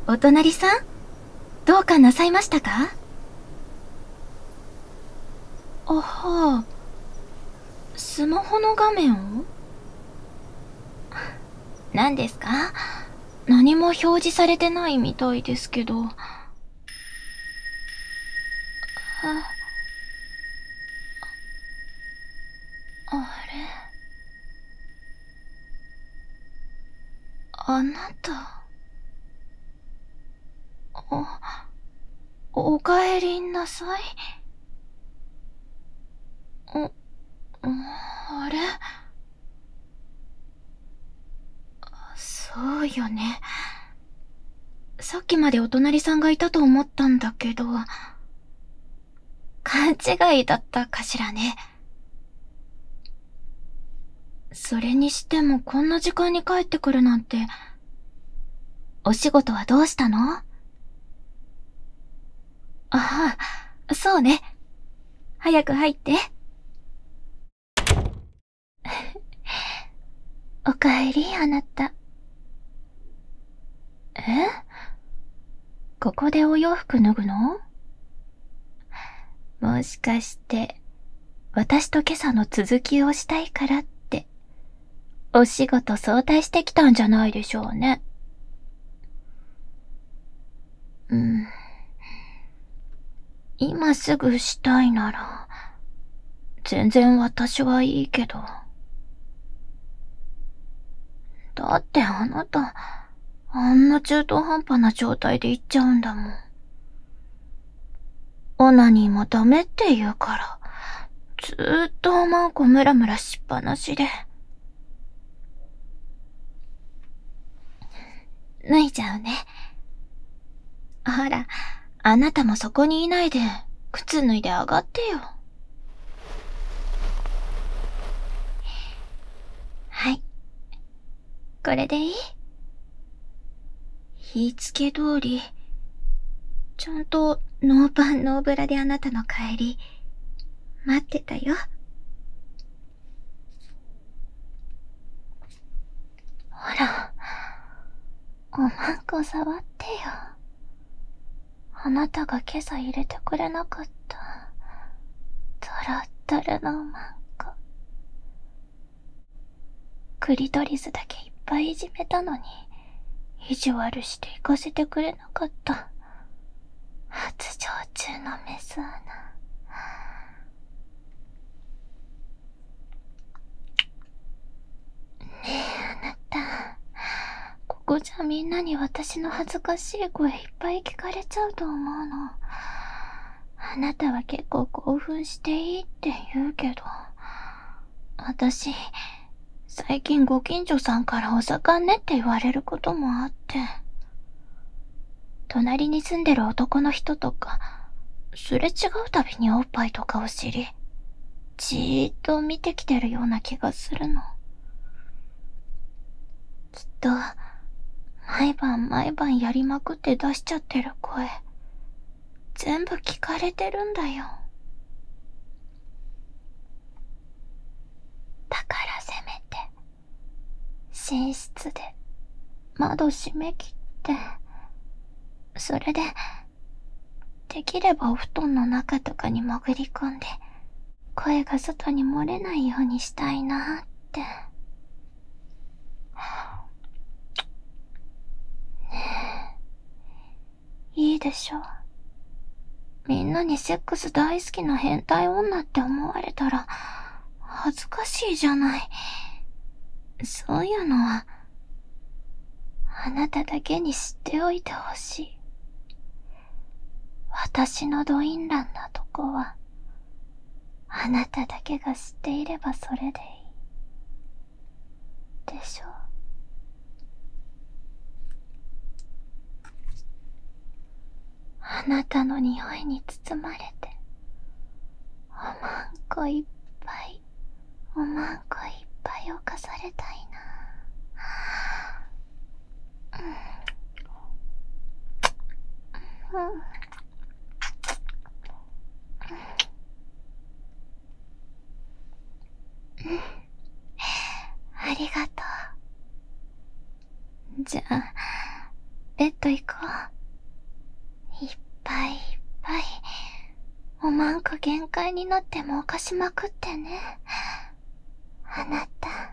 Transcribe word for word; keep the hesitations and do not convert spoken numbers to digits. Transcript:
お隣さん、どうかなさいましたか？あはあ、スマホの画面を？何ですか？何も表示されてないみたいですけど。あ、あれ？あなた。お、お帰りなさい。お、あれ？そうよね。さっきまでお隣さんがいたと思ったんだけど、勘違いだったかしらね。それにしてもこんな時間に帰ってくるなんて。お仕事はどうしたの？ああ、そうね。早く入って。おかえり、あなた。え？ここでお洋服脱ぐの？もしかして、私と今朝の続きをしたいからって、お仕事早退してきたんじゃないでしょうね。うん。今すぐしたいなら、全然私はいいけど。だってあなた、あんな中途半端な状態で行っちゃうんだもん。オナニーもダメって言うから、ずーっとおまんこムラムラしっぱなしで。脱いじゃうね。ほら、あなたもそこにいないで、靴脱いで上がってよ。はい。これでいい？言いつけ通り、ちゃんとノーパンノーブラであなたの帰り、待ってたよ。ほら、おまんこ触ってよ。あなたが今朝入れてくれなかった、トロットロのおまんこ。クリトリスだけいっぱいいじめたのに、意地悪して行かせてくれなかった。発情中のメス穴。ねえ、あなた。ここじゃみんなに私の恥ずかしい声いっぱい聞かれちゃうと思うの。あなたは結構興奮していいって言うけど、私、最近ご近所さんからお盛んねって言われることもあって。隣に住んでる男の人とか、すれ違うたびにおっぱいとかお尻、じーっと見てきてるような気がするの。きっと、毎晩毎晩やりまくって出しちゃってる声、全部聞かれてるんだよ。だからせめて、寝室で窓閉め切って、それで、できればお布団の中とかに潜り込んで、声が外に漏れないようにしたいなって。いいでしょ。みんなにセックス大好きな変態女って思われたら、恥ずかしいじゃない。そういうのは、あなただけに知っておいてほしい。私のドインランなとこは、あなただけが知っていればそれでいい。でしょ？あなたの匂いに包まれて、おまんこいっぱい、おまんこいっぱい犯されたいな。うん。ありがとう。じゃあ、 ベッド行こう。いっぱいいっぱい。おまんこ限界になっても犯しまくってね。あなた、